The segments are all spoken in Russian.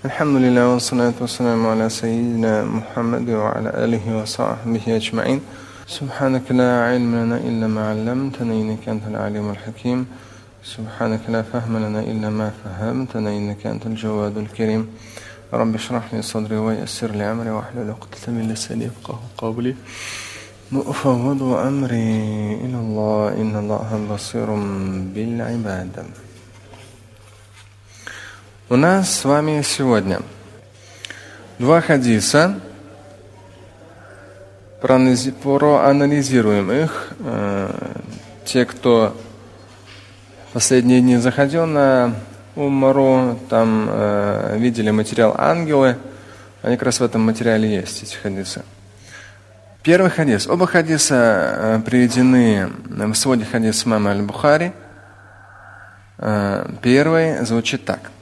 الحمد لله والصلاة والسلام على سيدنا محمد وعلى آله وصحبه أجمعين. سبحانك لا علم لنا إلا ما علمتنا إنك أنت العليم الحكيم. سبحانك لا فهم لنا إلا ما فهمتنا إنك أنت الجواد الكريم. رب اشرح لي صدري ويسر لي أمري واحلل عقدة من لساني يفقهوا قولي. وأفوض أمري إلى الله إن الله بصير بالعباد. У нас с вами сегодня два хадиса, проанализируем их. Те, кто последние дни заходил на Уммару, там видели материал «Ангелы», они как раз в этом материале есть, эти хадисы. Первый хадис. Оба хадиса приведены в своде хадис имама Аль-Бухари. Первый звучит так.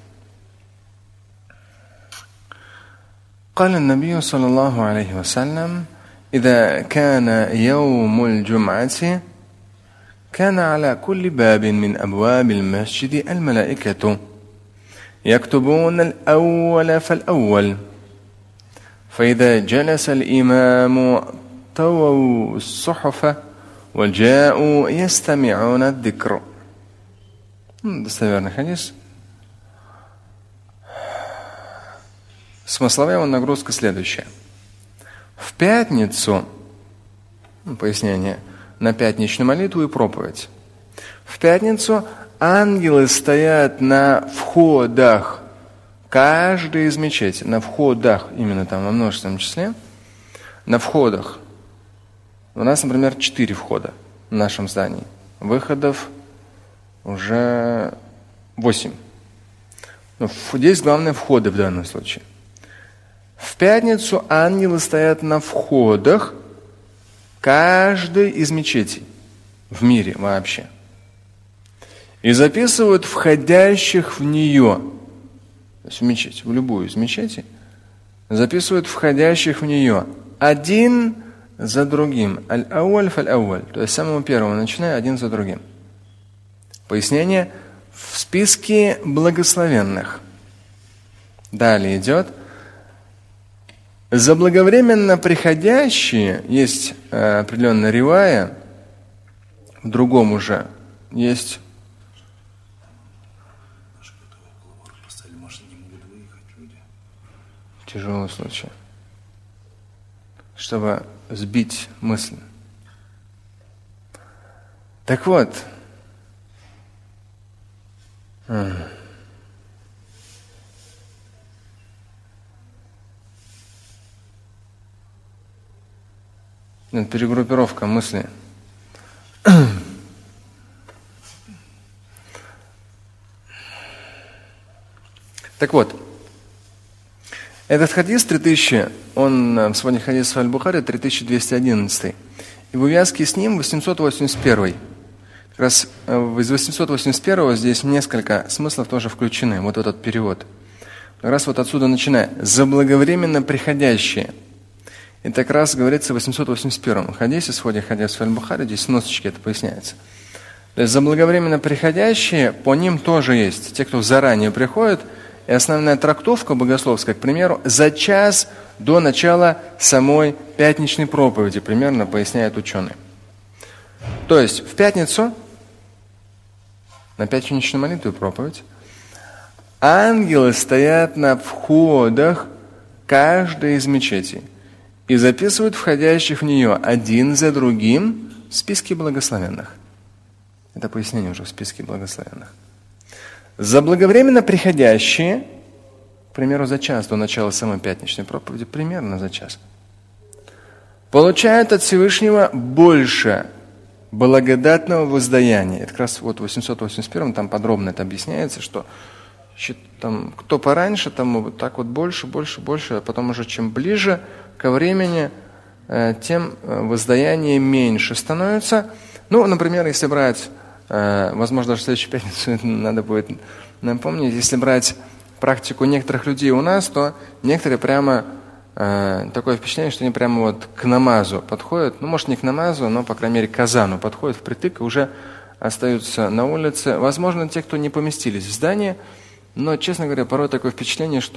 قال النبي صلى الله عليه وسلم إذا كان يوم الجمعة كان على كل باب من أبواب المسجد الملائكة يكتبون الأول فالأول فإذا جلس الإمام طووا الصحف وجاءوا يستمعون الذكر. Достоверный хадис. Смысловая его нагрузка следующая. В пятницу, пояснение, на пятничную молитву и проповедь. В пятницу ангелы стоят на входах каждой из мечетей. На входах, именно там во множественном числе. На входах. У нас, например, 4 входа в нашем здании. Выходов уже 8. Но здесь главное входы в данном случае. В пятницу ангелы стоят на входах каждой из мечетей в мире вообще. И записывают входящих в нее, то есть в мечеть, в любую из мечетей, записывают входящих в нее один за другим. Аль-ауаль фаль-ауаль, то есть с самого первого начиная один за другим. Пояснение в списке благословенных. Далее идет. Заблаговременно приходящие, есть определенная ривая, в другом уже есть. Тяжелый случай. Чтобы сбить мысль. Так вот. Перегруппировка мысли. Так вот, этот хадис 3000, он в своде хадиса Аль-Бухари 3211. И в увязке с ним 881. Как раз из 881 здесь несколько смыслов тоже включены, вот этот перевод. Как раз вот отсюда начиная. Заблаговременно приходящие. И так раз говорится в 881 хадисе, в своде хадиса Аль-Бухари, здесь в носочке это поясняется. То есть заблаговременно приходящие, по ним тоже есть. Те, кто заранее приходит, и основная трактовка богословская, к примеру, за час до начала самой пятничной проповеди, примерно поясняют ученые. То есть в пятницу, на пятничную молитву и проповедь, ангелы стоят на входах каждой из мечетей и записывают входящих в нее один за другим в списке благословенных. Это пояснение уже в списке благословенных. Заблаговременно приходящие, к примеру, за час до начала самой пятничной проповеди, примерно за час, получают от Всевышнего больше благодатного воздаяния. Это как раз вот в 881 там подробно это объясняется, что там, кто пораньше, там вот так вот больше, а потом уже чем ближе ко времени, тем воздаяние меньше становится. Ну, например, если брать, возможно, даже в следующую пятницу надо будет напомнить, если брать практику некоторых людей у нас, то некоторые прямо такое впечатление, что они прямо вот к намазу подходят, ну, может, не к намазу, но, по крайней мере, к азану подходят впритык и уже остаются на улице. Возможно, те, кто не поместились в здание, но, честно говоря, порой такое впечатление, что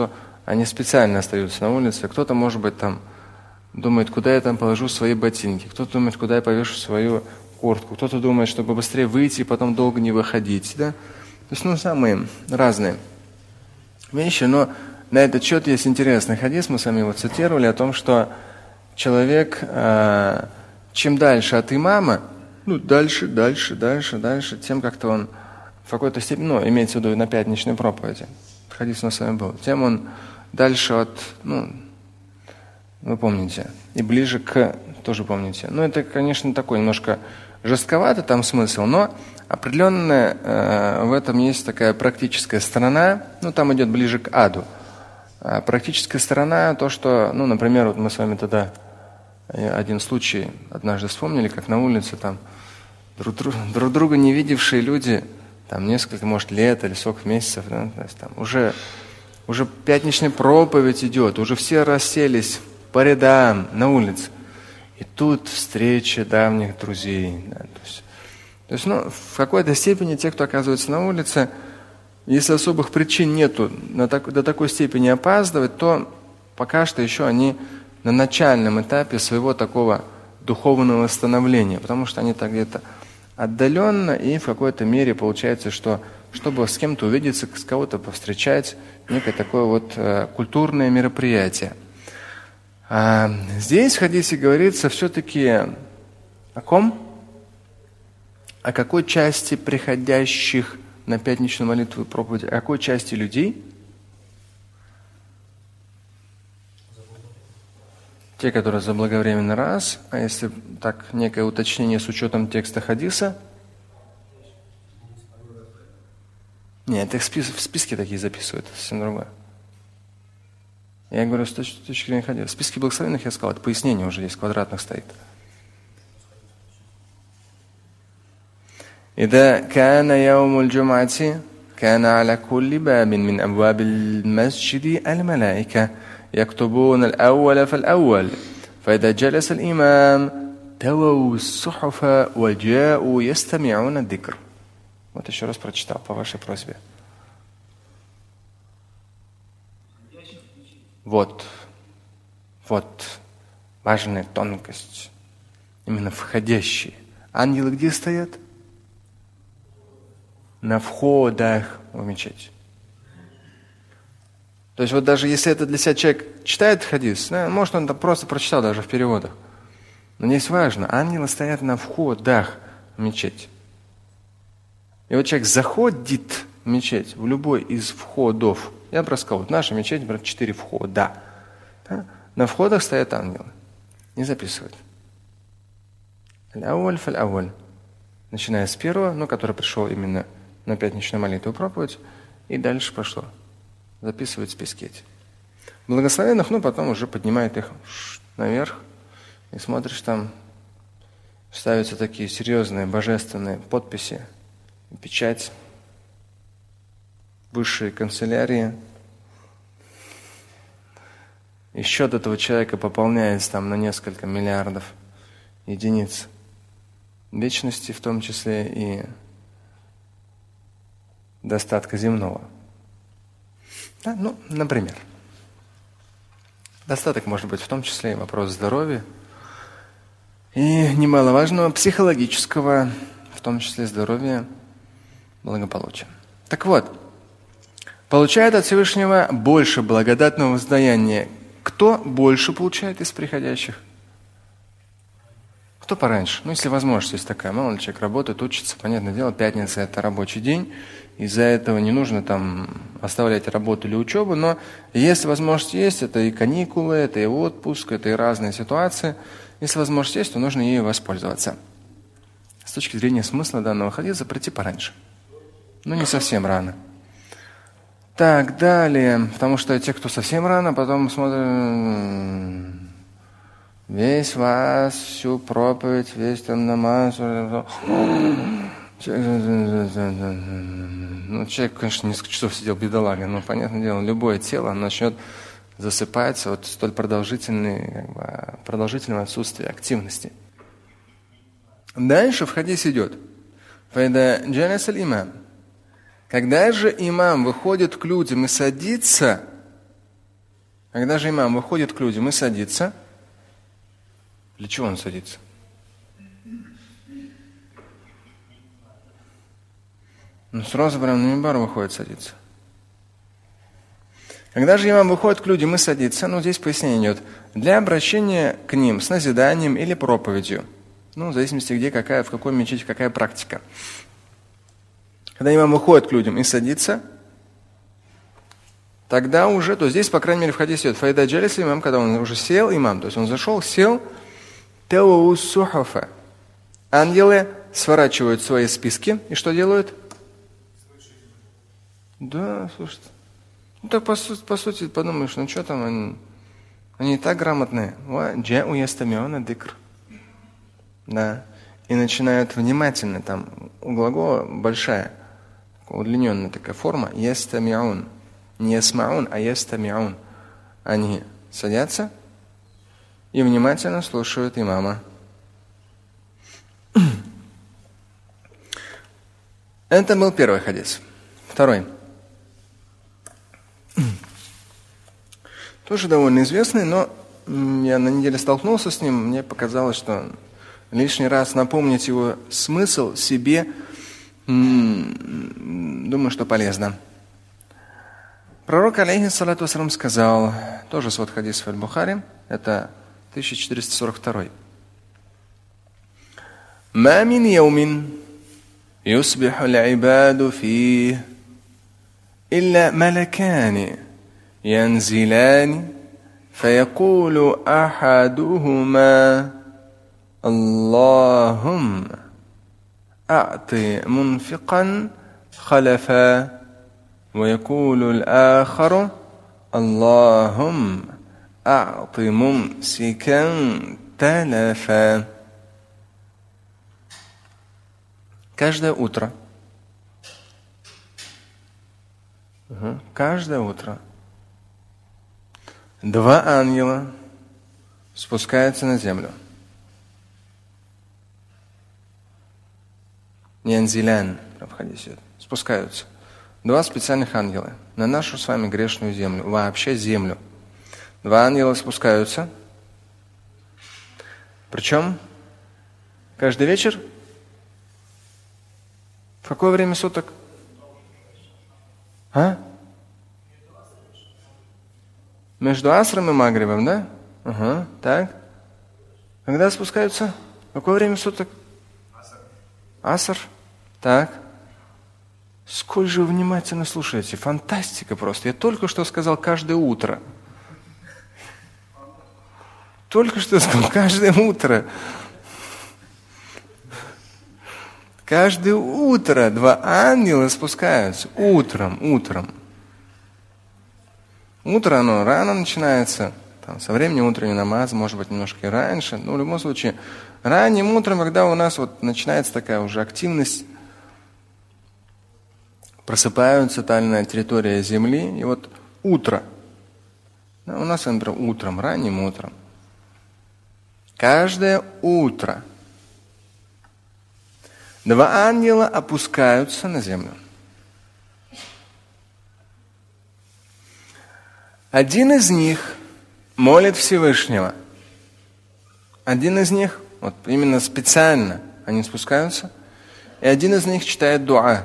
они специально остаются на улице. Кто-то, может быть, там думает, куда я там положу свои ботинки. Кто-то думает, куда я повешу свою куртку. Кто-то думает, чтобы быстрее выйти и потом долго не выходить. Да? То есть, самые разные вещи. Но на этот счет есть интересный хадис, мы с вами его цитировали, о том, что человек, чем дальше от имама, дальше, тем как-то он в какой-то степени, имеется в виду на пятничной проповеди, хадис у нас с вами был, тем он дальше от, вы помните, и ближе к, тоже помните. Это, конечно, такой немножко жестковатый там смысл, но определенно в этом есть такая практическая сторона, там идет ближе к аду. Практическая сторона, то, что, например, вот мы с вами тогда один случай однажды вспомнили, как на улице там друг друга не видевшие люди, там несколько, может, лет или сколько месяцев, да, то есть там уже пятничная проповедь идет, уже все расселись по рядам на улице. И тут встреча давних друзей. Да, то есть, в какой-то степени те, кто оказывается на улице, если особых причин нету до такой степени опаздывать, то пока что еще они на начальном этапе своего такого духовного становления, потому что они так где-то отдаленно, и в какой-то мере получается, что чтобы с кем-то увидеться, с кого-то повстречать, некое такое вот культурное мероприятие. Здесь в хадисе говорится все-таки о ком? О какой части приходящих на пятничную молитву и проповедь, о какой части людей? Те, которые заблаговременно раз, а если так, некое уточнение с учетом текста хадиса? Нет, их в списке такие записывают, это совсем другое. Я говорю, с точки зрения хадиса. В списке благословенных я сказал, это пояснение уже здесь, квадратных стоит. إذا كان يوم الجمعة كان على كل باب من أبواب المسجد الملائكة يكتبون الأول فالأول فإذا جلس الإمام تووا الصحف وجاءوا يستمعون الذكر. Вот еще раз прочитал по вашей просьбе. Вот важная тонкость. Именно входящие. Ангелы где стоят? На входах в мечеть. То есть вот даже если это для себя человек читает хадис, может он там просто прочитал даже в переводах. Но здесь важно, ангелы стоят на входах в мечеть. И вот человек заходит в мечеть, в любой из входов. Я просто сказал, вот наша мечеть, 4 входа. Да? На входах стоят ангелы. Не записывают. Аль-Ауаль фаль-Ауаль. Начиная с первого, который пришел именно на пятничную молитву и проповедь, и дальше пошло. Записывают списки эти. Благословенных, потом уже поднимают их наверх, и смотришь, там ставятся такие серьезные божественные подписи, печать, высшие канцелярии. И счет этого человека пополняется там на несколько миллиардов единиц вечности, в том числе и достатка земного. Да, например. Достаток может быть в том числе и вопрос здоровья, и немаловажного психологического, в том числе здоровья, благополучия. Так вот, получает от Всевышнего больше благодатного воздаяния. Кто больше получает из приходящих? Кто пораньше? Если возможность есть такая. Мало ли человек работает, учится, понятное дело, пятница – это рабочий день. Из-за этого не нужно там оставлять работу или учебу, но если возможность есть, это и каникулы, это и отпуск, это и разные ситуации. Если возможность есть, то нужно ею воспользоваться. С точки зрения смысла данного хадиса прийти пораньше. Не совсем рано. Так, далее. Потому что те, кто совсем рано, потом смотрят весь вас, всю проповедь, весь там намаз. Человек, конечно, несколько часов сидел бедолага, но, понятное дело, любое тело начнет засыпать от столь продолжительного отсутствия активности. Дальше в хадисе идет. Файда джалас аль-имам. Когда же имам выходит к людям и садится, Когда же имам выходит к людям и садится, для чего он садится? Сразу прям на мимбар выходит садиться. Когда же имам выходит к людям и садится, здесь пояснение идет, для обращения к ним с назиданием или проповедью. В зависимости, где какая, в какой мечети какая практика. Когда имам выходит к людям и садится, тогда уже, то здесь, по крайней мере, в хадисе идет файда джалис имам, когда он уже сел, имам, то есть он зашел, сел, теу сухафа. Ангелы сворачивают свои списки, и что делают? Да, слушайте. Так по сути подумаешь, что там, они и так грамотные. Джау ястамиуна дикр. Да. И начинают внимательно, там у глагола большая, удлиненная такая форма, ястамиун. Не ясмаун, а ястамиун. Они садятся и внимательно слушают имама. Это был первый хадис. Второй. Тоже довольно известный, но я на неделе столкнулся с ним, мне показалось, что лишний раз напомнить его смысл себе, думаю, что полезно. Пророк, алейхиссалату вассалам, сказал, тоже свод хадисов аль-Бухари, это 1442. «Ма мин яумин юсбиху аль-ибаду фих, илля малакани ينزلان فيقول أحدهما اللهم أعط منفقا خلفا ويقول الآخر اللهم أعط ممسكا تلفا. Каждое утро два ангела спускаются на землю. Янзилян, в хадисе идет, спускаются. Два специальных ангела на нашу с вами грешную землю, вообще землю. Два ангела спускаются. Причем каждый вечер. В какое время суток? Между асром и магрибом, да? Так. Когда спускаются? В какое время суток? Аср. Так. Сколь же вы внимательно слушаете. Фантастика просто. Я только что сказал каждое утро. Только что сказал каждое утро. Каждое утро два ангела спускаются. Утром. Утро, оно рано начинается, со времени утреннего намаза, может быть, немножко и раньше. В любом случае, ранним утром, когда у нас начинается такая уже активность, просыпаются тальная территория Земли, и утро. У нас, например, утром, ранним утром. Каждое утро два ангела опускаются на землю. Один из них молит Всевышнего. Один из них, именно специально они спускаются, и один из них читает дуа.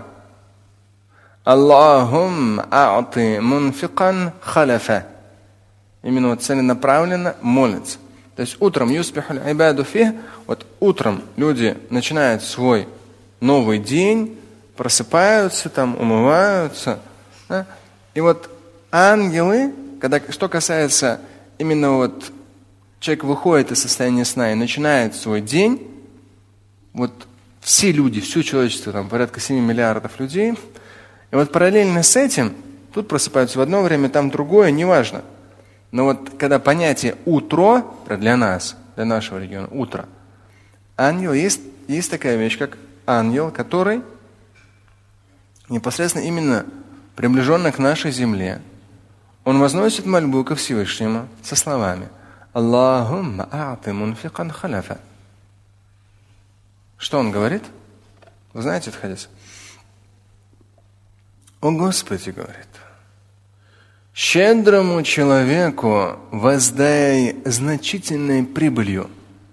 Аллахумма а'ти мунфикан халяфа. Именно целенаправленно молится. То есть утром юсбиху аль-ибаду фих, утром люди начинают свой новый день, просыпаются, умываются. Да? И ангелы, что касается именно человек выходит из состояния сна и начинает свой день, все люди, все человечество, порядка 7 миллиардов людей, и параллельно с этим, тут просыпаются в одно время, там другое, неважно. Но когда понятие «утро» для нас, для нашего региона, «утро», ангел, есть такая вещь, как ангел, который непосредственно именно приближенно к нашей земле, он возносит мольбу ко Всевышнему со словами «Аллахумма а'ти мунфикан халяфа». Что он говорит? Вы знаете этот хадис? «О Господи, — говорит, — Щедрому человеку воздай значительной прибылью.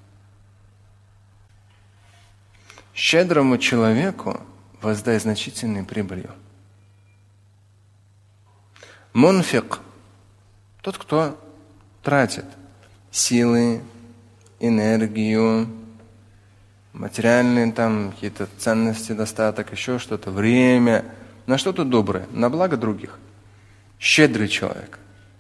Щедрому человеку воздай значительной прибылью. Мунфик – тот, кто тратит силы, энергию, материальные там какие-то ценности, достаток, еще что-то, время, на что-то доброе, на благо других. Щедрый человек.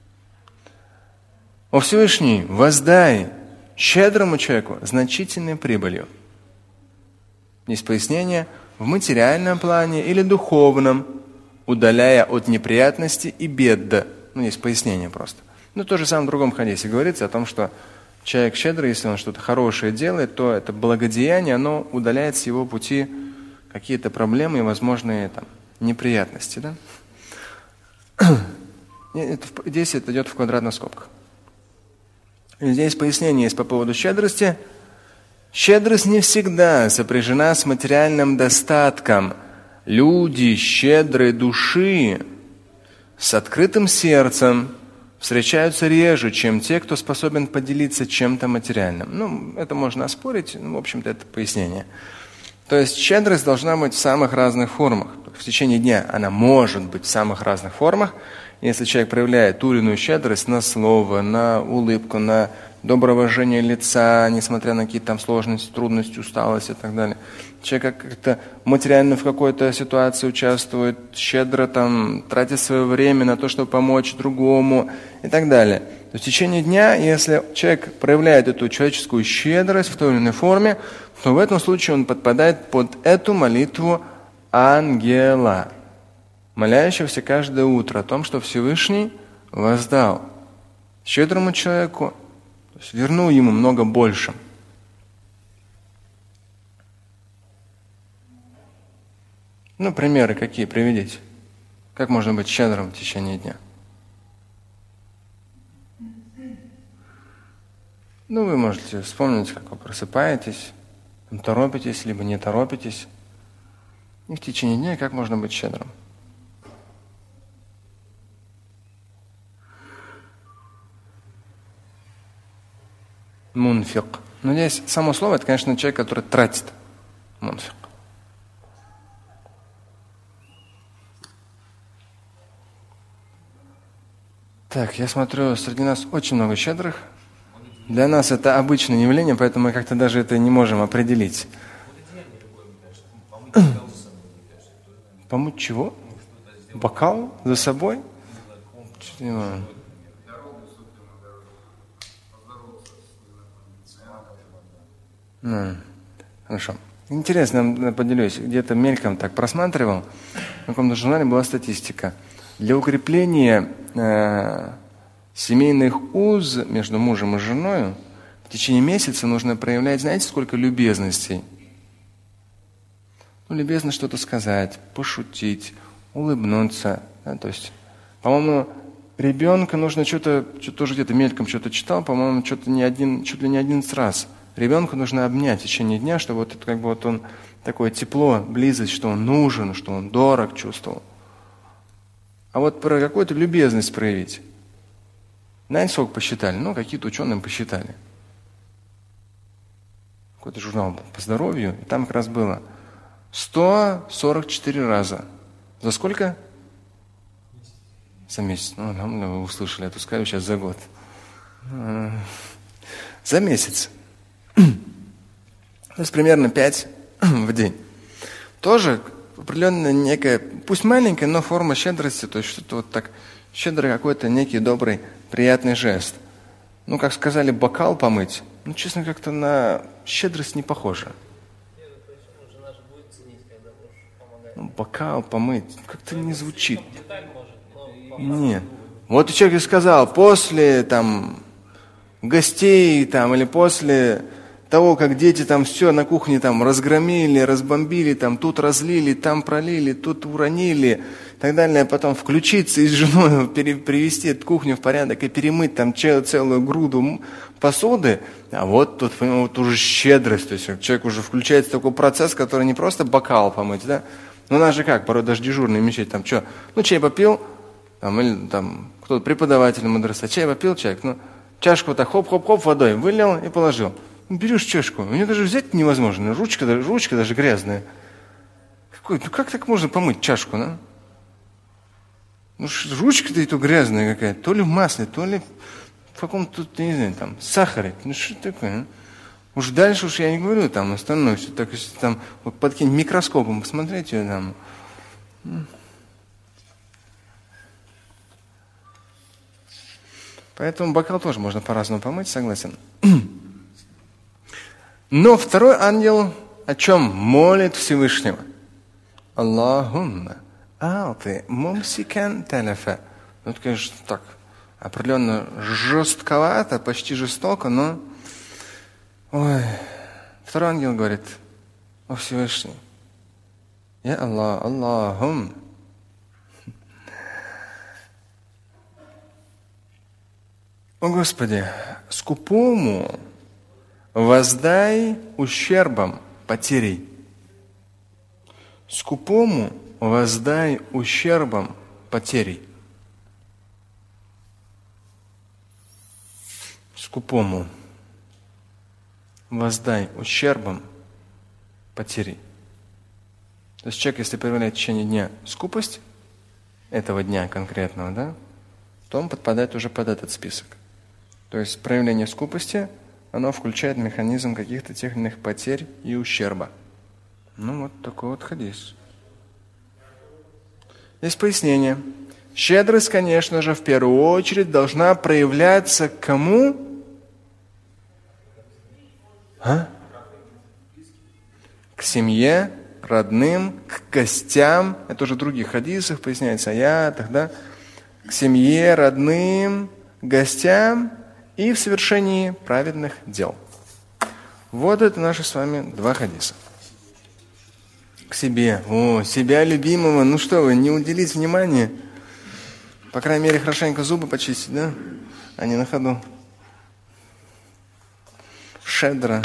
О Всевышний, воздай щедрому человеку значительной прибылью. Есть пояснение в материальном плане или духовном, удаляя от неприятностей и бед. Есть пояснение просто. То же самое в другом хадисе говорится о том, что человек щедрый, если он что-то хорошее делает, то это благодеяние, оно удаляет с его пути какие-то проблемы и возможные неприятности. Да? Здесь это идет в квадратных скобках. И здесь пояснение есть по поводу щедрости. Щедрость не всегда сопряжена с материальным достатком. Люди щедрой души с открытым сердцем встречаются реже, чем те, кто способен поделиться чем-то материальным. Это можно оспорить, в общем-то, это пояснение. То есть щедрость должна быть в самых разных формах. В течение дня она может быть в самых разных формах. Если человек проявляет ту или иную щедрость на слово, на улыбку, на доброе выражение лица, несмотря на какие-то сложности, трудности, усталость и так далее. Человек как-то материально в какой-то ситуации участвует, щедро тратит свое время на то, чтобы помочь другому и так далее. То есть в течение дня, если человек проявляет эту человеческую щедрость в той или иной форме, то в этом случае он подпадает под эту молитву ангела, молящегося каждое утро о том, что Всевышний воздал щедрому человеку, то есть вернул ему много больше. Примеры какие приведите? Как можно быть щедрым в течение дня? Вы можете вспомнить, как вы просыпаетесь, торопитесь, либо не торопитесь. И в течение дня как можно быть щедрым? Мунфик. Но здесь само слово, это, конечно, человек, который тратит. Мунфик. Так, я смотрю, среди нас очень много щедрых. Для нас это обычное явление, поэтому мы как-то даже это не можем определить. Помыть чего? Бокал за собой? Хорошо. Интересно, поделюсь. Где-то мельком так просматривал. В каком-то журнале была статистика. Для укрепления семейных уз между мужем и женой в течение месяца нужно проявлять, знаете, сколько любезностей? Любезно что-то сказать, пошутить, улыбнуться. Да? То есть, по-моему, ребенка нужно что-то тоже где-то мельком что-то читал, по-моему, чуть ли не 11 раз. Ребенка нужно обнять в течение дня, чтобы он такое тепло, близость, что он нужен, что он дорог чувствовал. А про какую-то любезность проявить. Знаете, сколько посчитали? Какие-то ученые посчитали. Какой-то журнал был по здоровью, и там как раз было 144 раза. За сколько? За месяц. Вы услышали, я тут скажу сейчас за год. За месяц. То есть примерно 5 в день. Тоже определенная некая, пусть маленькая, но форма щедрости, то есть что-то так щедрый какой-то некий добрый, приятный жест. Как сказали, бокал помыть, честно, как-то на щедрость не похоже. Бокал помыть, как-то не звучит. Нет. Вот человек и сказал, после гостей или после того, как дети все на кухне разгромили, разбомбили, тут разлили, там пролили, тут уронили и так далее, потом включиться и с женой привести эту кухню в порядок и перемыть целую груду посуды, а тут уже щедрость, то есть человек уже включается в такой процесс, который не просто бокал помыть, да? У нас же как, порой даже дежурный мечеть, чай попил, там, или там кто-то преподаватель мадраса, чай попил человек, ну, чашку вот так хоп-хоп-хоп водой вылил и положил. Ну, берешь чашку, у нее даже взять невозможно, ручка даже грязная. Ну как так можно помыть чашку, да? Ну, ручка-то и то грязная какая-то, то ли в масле, то ли в каком-то, я не знаю, там, сахаре. Ну, что такое, а? Уж дальше я не говорю, там, остальное, все так, если там, вот под каким-нибудь микроскопом посмотреть ее там. Поэтому бокал тоже можно по-разному помыть, согласен. Но второй ангел о чем молит Всевышнего? Аллахумма ати мумсикан таляфа. Ну, это, конечно, так, определенно жестковато, почти жестоко, но... Ой, второй ангел говорит: о Всевышний, я Аллах, Аллахум. О Господи, скупому воздай ущербом, потерей. Скупому воздай ущербом, потерей. Скупому воздай ущербом, потерей. То есть человек, если проявляет в течение дня скупость, этого дня конкретного, да, то он подпадает уже под этот список. То есть проявление скупости, оно включает механизм каких-то тех или иных потерь и ущерба. Ну вот такой вот хадис. Есть пояснение. Щедрость, конечно же, в первую очередь должна проявляться к кому? К семье, родным, к гостям. Это уже в других хадисах поясняется, аятах, да? К семье, родным, гостям и в совершении праведных дел. Вот это наши с вами два хадиса. К себе. О, себя любимого. Ну что вы, не уделить внимания? По крайней мере, хорошенько зубы почистить, да? А не на ходу. Щедро.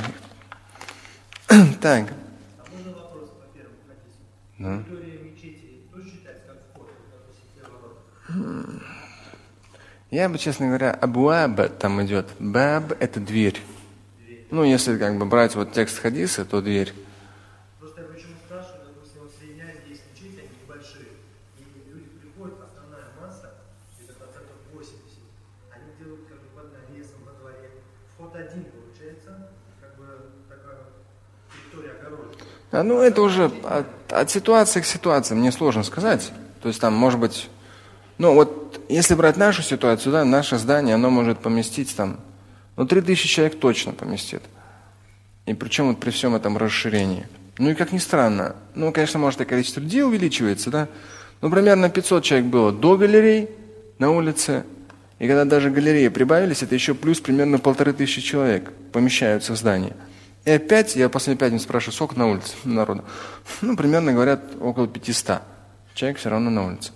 Так. А можно вопрос по первому хадису? Да. Территория мечети тоже считается как вход, как ворота? Я бы, честно говоря, абуаб там идет. Баб – это дверь. Ну, если как бы брать вот текст хадиса, то дверь. Просто я почему спрашиваю, допустим, вот средняя здесь мечети, они небольшие. И люди приходят, основная масса, это 80%, они делают как бы под навесом во дворе. Вход один получается, как бы такая территория огорожена. Ну, это уже от ситуации к ситуации, мне сложно сказать. То есть там, может быть, ну вот, если брать нашу ситуацию, да, наше здание, оно может поместить там, 3000 человек точно поместит. И причем вот при всем этом расширении. Ну и как ни странно, конечно, может и количество людей увеличивается, да, но примерно 500 человек было до галерей на улице, и когда даже галереи прибавились, это еще плюс примерно 1500 человек помещаются в здание. И опять, я последнюю пятницу спрашиваю, сколько на улице народу? Примерно, говорят, около 500 человек все равно на улице.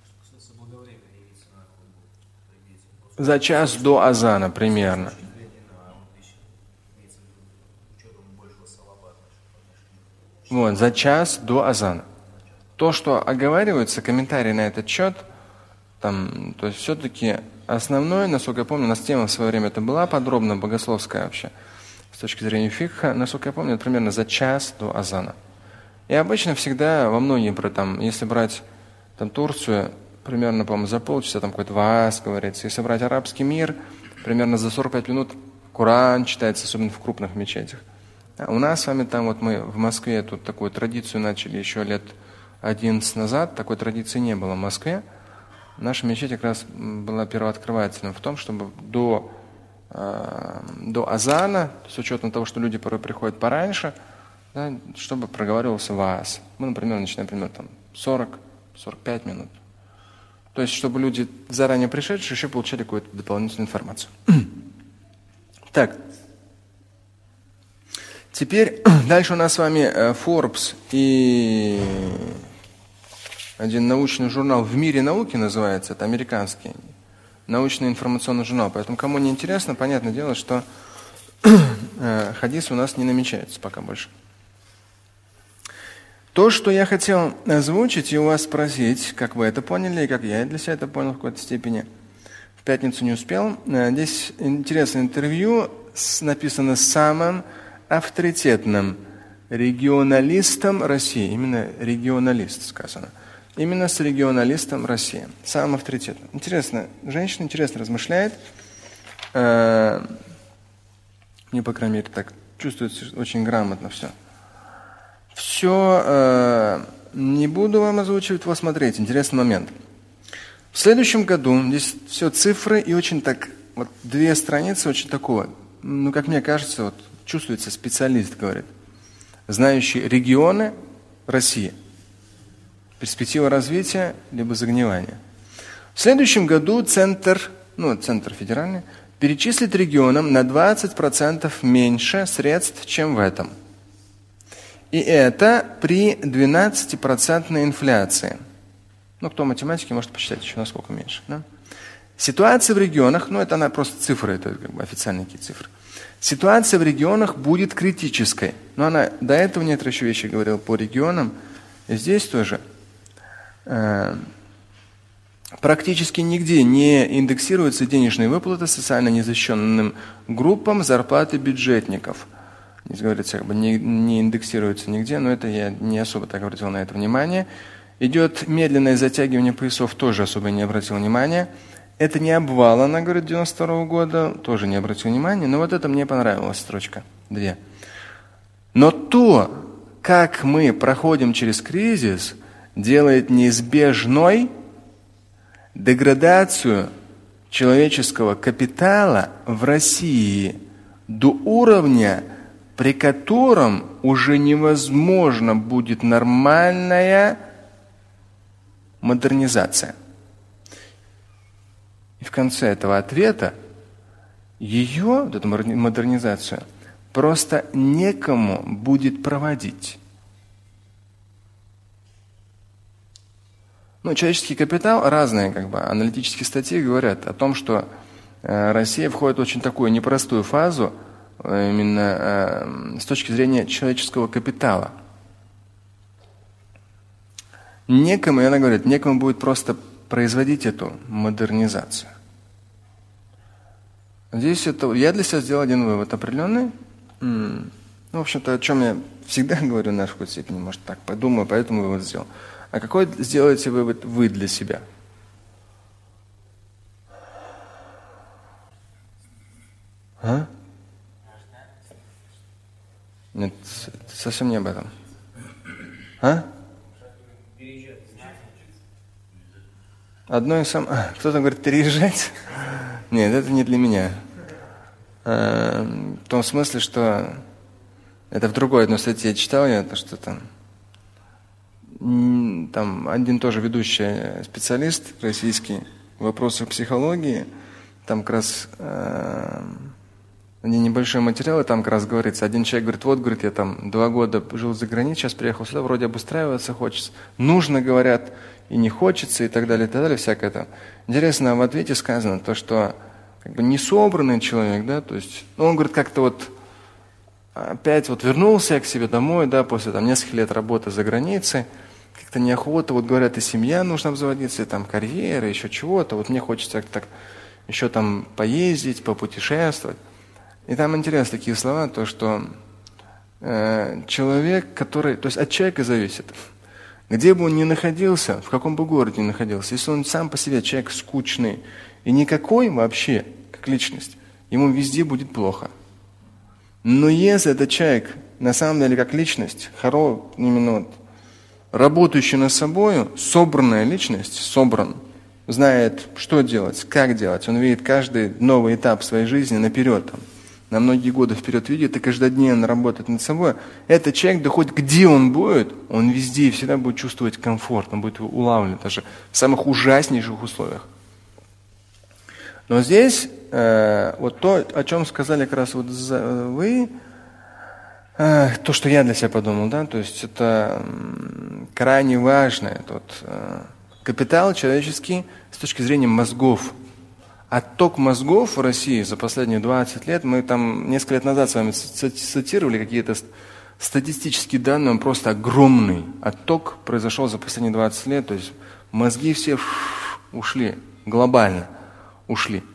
За час до азана примерно. Вот, за час до азана. То, что оговаривается, комментарии на этот счет, там, то есть все-таки основное, насколько я помню, у нас тема в свое время это была подробно, богословская вообще, с точки зрения фикха, насколько я помню, это примерно за час до азана. И обычно всегда во многие, там, если брать там, Турцию, примерно, по-моему, за полчаса там какой-то ваас говорится. Если брать арабский мир, примерно за 45 минут Коран читается, особенно в крупных мечетях. А у нас с вами там, вот мы в Москве тут такую традицию начали еще лет 11 назад, такой традиции не было в Москве. Наша мечеть как раз была первооткрывательным в том, чтобы до азана, с учетом того, что люди порой приходят пораньше, да, чтобы проговаривался ваас. Мы, например, начинаем примерно там 40-45 минут. То есть, чтобы люди, заранее пришедшие, еще получали какую-то дополнительную информацию. Так. Теперь дальше у нас с вами Forbes и один научный журнал «В мире науки» называется, это американский научный информационный журнал. Поэтому, кому не интересно, понятное дело, что хадис у нас не намечается пока больше. То, что я хотел озвучить и у вас спросить, как вы это поняли, и как я для себя это понял в какой-то степени, в пятницу не успел. Здесь интересное интервью, написано самым авторитетным регионалистом России. Именно регионалист сказано. Именно с регионалистом России. Самым авторитетным. Интересно, женщина интересно размышляет. Мне, по крайней мере, так чувствуется очень грамотно все. Все не буду вам озвучивать, вот смотрите, интересный момент. В следующем году, здесь все цифры и очень так, вот 2 страницы очень такого, ну, как мне кажется, вот чувствуется специалист, говорит, знающий регионы России, перспектива развития, либо загнивания. В следующем году центр федеральный, перечислит регионам на 20% меньше средств, чем в этом. И это при 12% инфляции. Кто математики, может посчитать еще насколько меньше. Да? Ситуация в регионах, это она просто цифры, это как бы официальные какие цифры. Ситуация в регионах будет критической. Но она до этого некоторые еще вещи говорила по регионам. И здесь тоже практически нигде не индексируются денежные выплаты социально незащищенным группам зарплаты бюджетников. Здесь говорится, не индексируется нигде, но это я не особо так обратил на это внимание. Идет медленное затягивание поясов, тоже особо не обратил внимания. Это не обвал, она говорит, 92 года, тоже не обратил внимания, но вот это мне понравилась строчка, 2. Но то, как мы проходим через кризис, делает неизбежной деградацию человеческого капитала в России до уровня, при котором уже невозможно будет нормальная модернизация. И в конце этого ответа ее, эту модернизацию, просто некому будет проводить. Человеческий капитал, разные аналитические статьи говорят о том, что Россия входит в очень такую непростую фазу именно с точки зрения человеческого капитала. Некому, и она говорит, некому будет просто производить эту модернизацию. Здесь я для себя сделал один вывод определенный. В общем-то, о чем я всегда говорю на какой-то степени, может так подумаю, поэтому вывод сделал. А какой сделаете вывод вы для себя? Нет, совсем не об этом. Одно и кто-то говорит, переезжать? Нет, это не для меня. В том смысле, что это в другой одной статье читал я, что там один тоже ведущий специалист российский в вопросах психологии, там как раз один небольшой материал, и там как раз говорится, один человек говорит, я там 2 года жил за границей, сейчас приехал сюда, вроде обустраиваться хочется, нужно, говорят, и не хочется, и так далее, всякое там. Интересно, в ответе сказано то, что несобранный человек, да, то есть, он говорит, как-то опять вернулся я к себе домой, да, после нескольких лет работы за границей, как-то неохота, говорят, и семья нужно обзаводиться, и там карьера, еще чего-то, мне хочется так еще там поездить, попутешествовать. И там интересны такие слова, то, что человек, то есть от человека зависит, где бы он ни находился, в каком бы городе ни находился, если он сам по себе человек скучный и никакой вообще, как личность, ему везде будет плохо. Но если этот человек на самом деле как личность, именно работающий над собой, собранная личность, знает, что делать, как делать, он видит каждый новый этап своей жизни наперед, на многие годы вперед видит, и каждодневно работает над собой, этот человек, да хоть где он будет, он везде и всегда будет чувствовать комфорт, он будет его улавливать даже в самых ужаснейших условиях. Но здесь то, о чем сказали как раз вы, то, что я для себя подумал, да, то есть это крайне важно, капитал человеческий с точки зрения мозгов. Отток мозгов в России за последние 20 лет, мы там несколько лет назад с вами цитировали какие-то Статистические данные, он просто огромный отток произошел за последние 20 лет, то есть мозги все ушли, глобально ушли.